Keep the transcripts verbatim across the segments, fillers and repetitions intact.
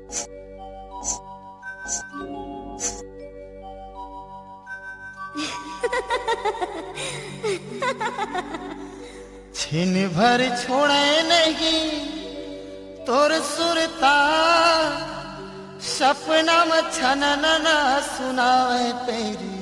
छिन भर छोड़े नहीं तोर सुरता, सपना में छनन न सुनावे तेरी।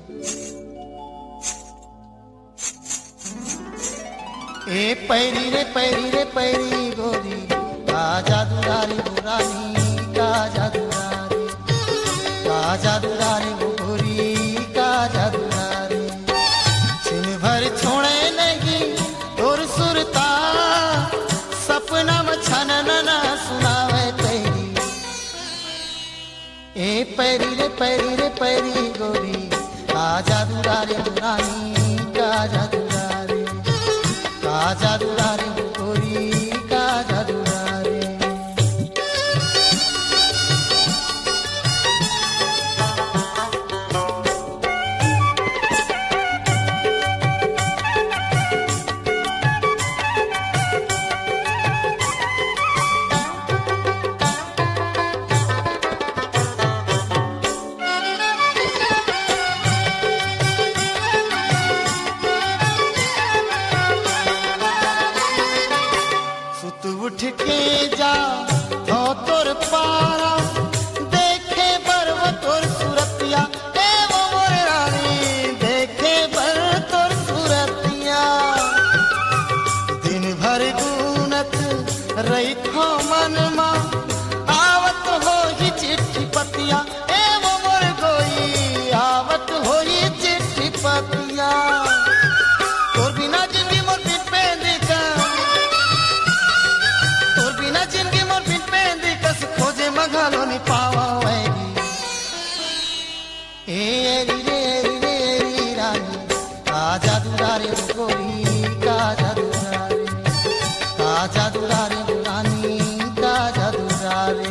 ए पैरी रे पैरी रे पैरी गोरी, का जादूदारी बुरानी का जादूदारी, का जादूदारी गोरी का जादूदारी। छिन भर छोड़े नहीं तोर सुरता, सपना में छनन न सुनावे तेरी। ए पैरी रे पैरी रे पैरी गोरी, का जादूदारी बुरानी का जादूदारी, का जादूदारी गोरी का जादूदारी। उठ के जा हो तोर पारा, देखे बर वो तोर सूरतिया। ए वो मोर रानी देखे बर तोर सूरतिया। दिन भर गुनत रही थो मन मा, आवत हो ही चिट्ठी पतिया। ए वो मोर गोई आवत हो ही चिट्ठी पतिया। तोर बिना जिंदगी मोर बिन पेंदी का, जिंदगी मोर बिन पेंदी कस खोजे मघालो नि पावेगी। ए एरी रे एरी रे एरी रानी, का जादूदारी गोरी का जादूदारी, का जादूदारी रानी का जादूदारी।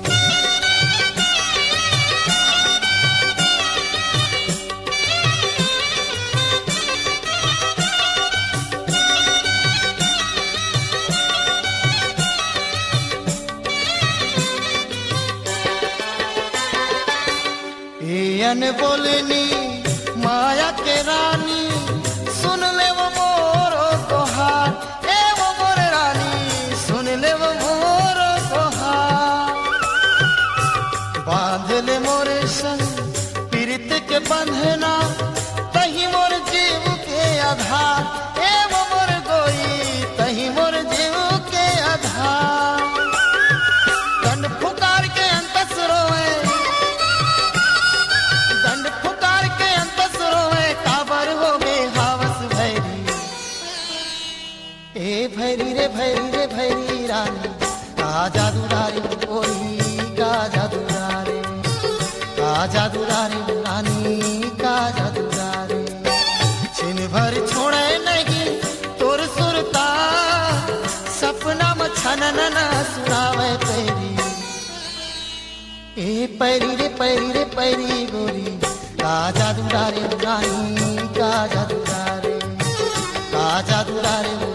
अन बोलनी माया के रानी, सुन ले वो मोरो दोहार। ए वो मोर रानी सुन ले वो मोरो दोहार। बांध ले मोरे संग पीरित के बंधना, तही मोर जीव के आधार। ए वो मोर गोई तही मोर जीव के आधार। दंड फुकार के अंतस रोए, दंड फुकार के अंतस रोए, काबर हो गए हावस भैरी। ए भैरी रे भैरी रे भैरी रानी, का जादूदारी गोरी का जादूदारी, का जादूदारी रानी का जादूदारी। छिन भर छोड़े नहीं तोर सुरता, सपना में छनन न सुनावे तेरी। ए पैरी रे पैरी रे पैरी गोरी, का जादूदारी रानी का जादूदारी, का जादूदारी